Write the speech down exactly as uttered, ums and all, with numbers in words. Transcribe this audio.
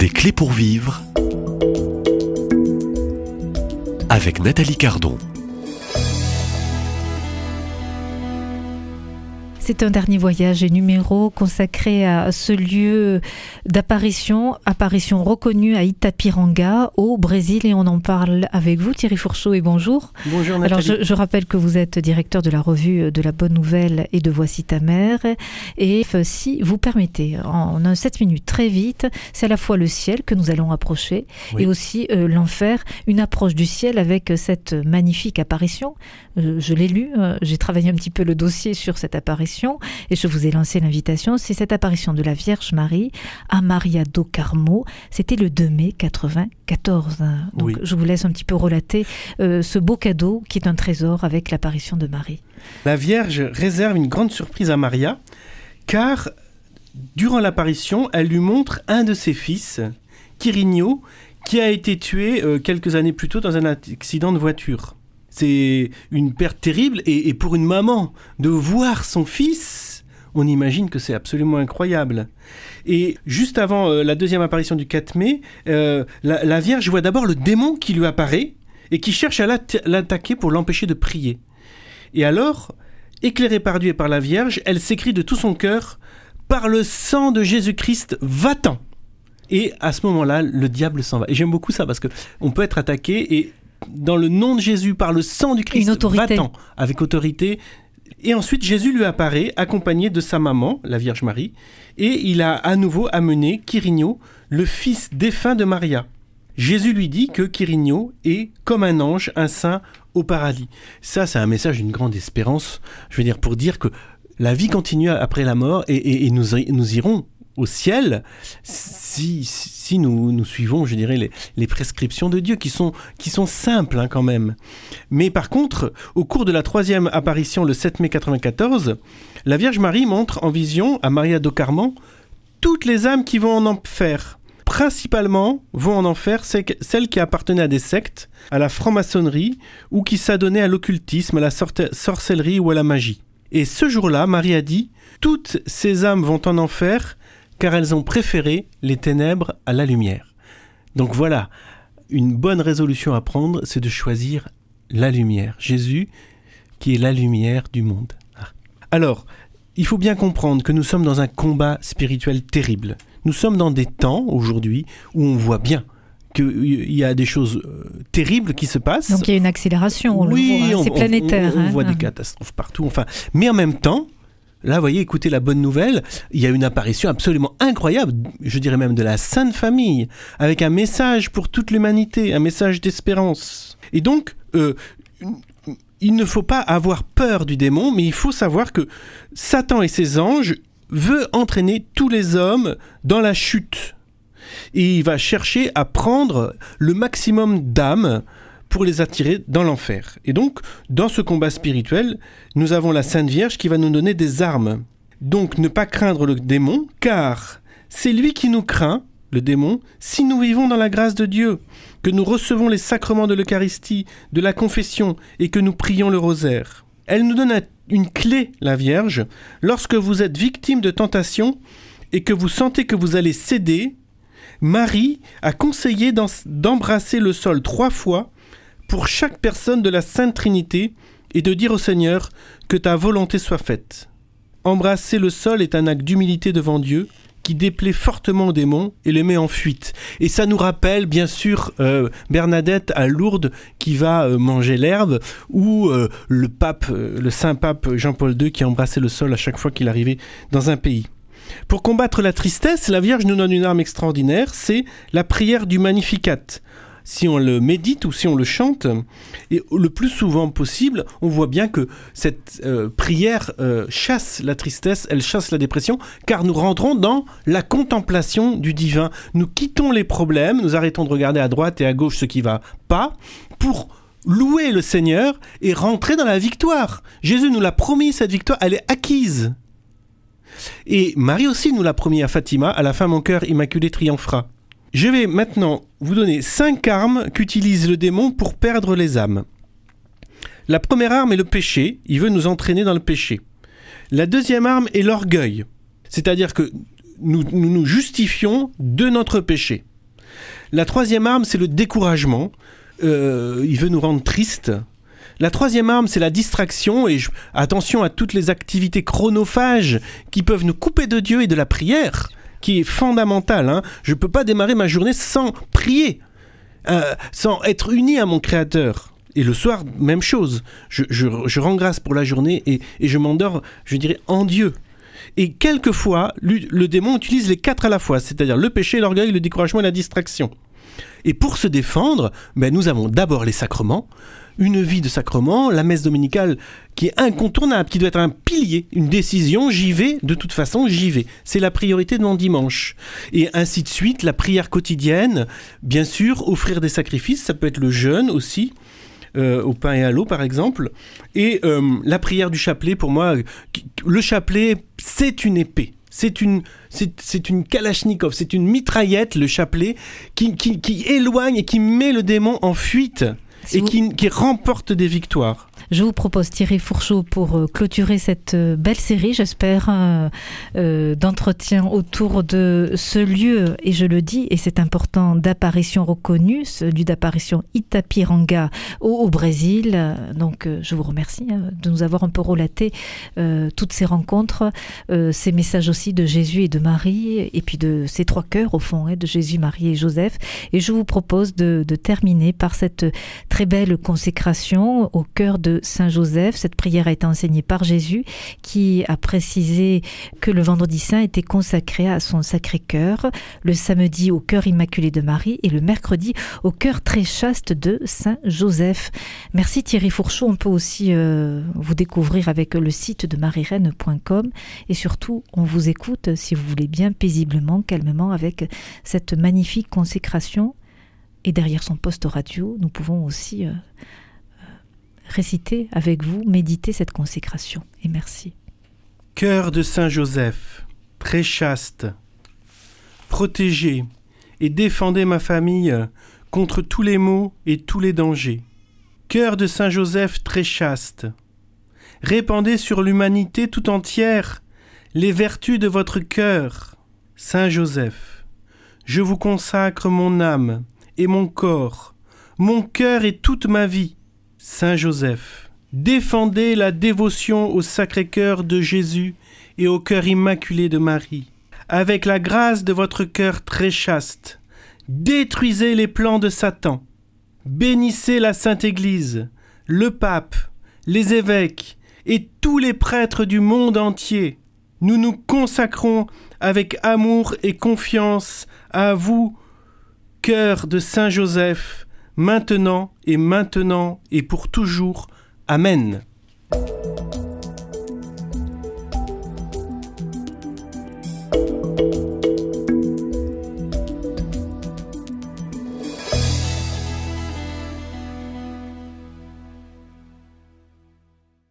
Des clés pour vivre avec Nathalie Cardon. C'est un dernier voyage et numéro consacré à ce lieu d'apparition, apparition reconnue à Itapiranga, au Brésil, et on en parle avec vous, Thierry Fourchaud, et bonjour. Bonjour Nathalie. Alors je, je rappelle que vous êtes directeur de la revue de la Bonne Nouvelle et de Voici ta mère, et si vous permettez, en sept minutes, très vite, c'est à la fois le ciel que nous allons approcher, oui. et aussi euh, l'enfer, une approche du ciel avec cette magnifique apparition. Euh, je l'ai lu, euh, j'ai travaillé un petit peu le dossier sur cette apparition, et je vous ai lancé l'invitation. C'est cette apparition de la Vierge Marie à Maria do Carmo. C'était le deux mai quatre-vingt-quatorze. Donc oui. Je vous laisse un petit peu relater euh, ce beau cadeau qui est un trésor avec l'apparition de Marie. La Vierge réserve une grande surprise à Maria, car durant l'apparition, elle lui montre un de ses fils, Quirino, qui a été tué euh, quelques années plus tôt dans un accident de voiture. C'est une perte terrible, et, et pour une maman, de voir son fils, on imagine que c'est absolument incroyable. Et juste avant euh, la deuxième apparition du quatre mai, euh, la, la Vierge voit d'abord le démon qui lui apparaît et qui cherche à l'atta- l'attaquer pour l'empêcher de prier. Et alors, éclairée par Dieu et par la Vierge, elle s'écrie de tout son cœur « Par le sang de Jésus-Christ, va-t'en !» Et à ce moment-là, le diable s'en va. Et j'aime beaucoup ça parce qu'on peut être attaqué et... dans le nom de Jésus, par le sang du Christ, va-t'en, avec autorité. Et ensuite, Jésus lui apparaît, accompagné de sa maman, la Vierge Marie, et il a à nouveau amené Quirino, le fils défunt de Maria. Jésus lui dit que Quirino est comme un ange, un saint au paradis. Ça, c'est un message d'une grande espérance, je veux dire, pour dire que la vie continue après la mort, et, et, et nous, nous irons au ciel si, si nous, nous suivons, je dirais, les, les prescriptions de Dieu qui sont, qui sont simples hein, quand même. Mais par contre, au cours de la troisième apparition le sept mai quatre-vingt-quatorze, la Vierge Marie montre en vision à Maria do Carmo toutes les âmes qui vont en enfer. Principalement vont en enfer celles qui appartenaient à des sectes, à la franc-maçonnerie ou qui s'adonnaient à l'occultisme, à la sorte- sorcellerie ou à la magie. Et ce jour-là, Marie a dit « Toutes ces âmes vont en enfer » car elles ont préféré les ténèbres à la lumière. Donc voilà, une bonne résolution à prendre, c'est de choisir la lumière. Jésus, qui est la lumière du monde. Alors, il faut bien comprendre que nous sommes dans un combat spirituel terrible. Nous sommes dans des temps, aujourd'hui, où on voit bien qu'il y a des choses terribles qui se passent. Donc il y a une accélération, on oui, le voit, on, c'est on, planétaire. On, on, on hein. voit des catastrophes partout, enfin. Mais en même temps, là, vous voyez, écoutez la bonne nouvelle, il y a une apparition absolument incroyable, je dirais même de la Sainte Famille, avec un message pour toute l'humanité, un message d'espérance. Et donc, euh, il ne faut pas avoir peur du démon, mais il faut savoir que Satan et ses anges veulent entraîner tous les hommes dans la chute. Et il va chercher à prendre le maximum d'âmes pour les attirer dans l'enfer. Et donc, dans ce combat spirituel, nous avons la Sainte Vierge qui va nous donner des armes. Donc, ne pas craindre le démon, car c'est lui qui nous craint, le démon, si nous vivons dans la grâce de Dieu, que nous recevons les sacrements de l'Eucharistie, de la confession, et que nous prions le rosaire. Elle nous donne une clé, la Vierge, lorsque vous êtes victime de tentation et que vous sentez que vous allez céder. Marie a conseillé d'embrasser le sol trois fois pour chaque personne de la Sainte Trinité et de dire au Seigneur que ta volonté soit faite. Embrasser le sol est un acte d'humilité devant Dieu qui déplaît fortement au démon et le met en fuite. Et ça nous rappelle bien sûr euh, Bernadette à Lourdes qui va euh, manger l'herbe, ou euh, le pape, euh, le saint pape Jean-Paul deux qui embrassait le sol à chaque fois qu'il arrivait dans un pays. Pour combattre la tristesse, la Vierge nous donne une arme extraordinaire, c'est la prière du Magnificat. Si on le médite ou si on le chante, et le plus souvent possible, on voit bien que cette euh, prière euh, chasse la tristesse, elle chasse la dépression, car nous rentrons dans la contemplation du divin. Nous quittons les problèmes, nous arrêtons de regarder à droite et à gauche ce qui ne va pas, pour louer le Seigneur et rentrer dans la victoire. Jésus nous l'a promis, cette victoire, elle est acquise. Et Marie aussi nous l'a promis à Fatima, à la fin mon cœur immaculé triomphera. Je vais maintenant vous donner cinq armes qu'utilise le démon pour perdre les âmes. La première arme est le péché, il veut nous entraîner dans le péché. La deuxième arme est l'orgueil, c'est-à-dire que nous nous, nous justifions de notre péché. La troisième arme, c'est le découragement. Euh, il veut nous rendre tristes. La troisième arme, c'est la distraction. Et je... attention à toutes les activités chronophages qui peuvent nous couper de Dieu et de la prière, qui est fondamentale. Hein. Je ne peux pas démarrer ma journée sans prier, euh, sans être uni à mon Créateur. Et le soir, même chose. Je, je, je rends grâce pour la journée et, et je m'endors, je dirais, en Dieu. Et quelquefois, le, le démon utilise les quatre à la fois, c'est-à-dire le péché, l'orgueil, le découragement et la distraction. Et pour se défendre, ben, nous avons d'abord les sacrements, une vie de sacrement, la messe dominicale qui est incontournable, qui doit être un pilier, une décision, j'y vais, de toute façon j'y vais. C'est la priorité de mon dimanche. Et ainsi de suite, la prière quotidienne, bien sûr, offrir des sacrifices, ça peut être le jeûne aussi, Euh, au pain et à l'eau par exemple, et euh, la prière du chapelet, pour moi, le chapelet c'est une épée, c'est une, c'est, c'est une kalachnikov, c'est une mitraillette, le chapelet, qui, qui, qui éloigne et qui met le démon en fuite, si et vous... qui, qui remporte des victoires. Je vous propose, Thierry Fourchaud, pour euh, clôturer cette euh, belle série, j'espère, euh, euh, d'entretien autour de ce lieu, et je le dis, et c'est important, d'apparition reconnue, celui d'apparition Itapiranga au, au Brésil. Donc, euh, je vous remercie hein, de nous avoir un peu relaté euh, toutes ces rencontres, euh, ces messages aussi de Jésus et de Marie, et puis de ces trois cœurs, au fond, hein, de Jésus, Marie et Joseph. Et je vous propose de, de terminer par cette très belle consécration au cœur de Saint Joseph. Cette prière a été enseignée par Jésus, qui a précisé que le vendredi saint était consacré à son Sacré-Cœur, le samedi au cœur immaculé de Marie et le mercredi au cœur très chaste de Saint Joseph. Merci Thierry Fourchaud. On peut aussi euh, vous découvrir avec le site de marie reine point com et surtout on vous écoute, si vous voulez bien, paisiblement, calmement, avec cette magnifique consécration. Et derrière son poste radio, nous pouvons aussi euh, réciter avec vous, méditer cette consécration. Et merci. Cœur de Saint Joseph, très chaste, protégez et défendez ma famille contre tous les maux et tous les dangers. Cœur de Saint Joseph, très chaste, répandez sur l'humanité tout entière les vertus de votre cœur. Saint Joseph, je vous consacre mon âme et mon corps, mon cœur et toute ma vie. Saint Joseph, défendez la dévotion au Sacré-Cœur de Jésus et au cœur immaculé de Marie. Avec la grâce de votre cœur très chaste, détruisez les plans de Satan. Bénissez la Sainte Église, le pape, les évêques et tous les prêtres du monde entier. Nous nous consacrons avec amour et confiance à vous, cœur de Saint Joseph, maintenant et maintenant et pour toujours. Amen.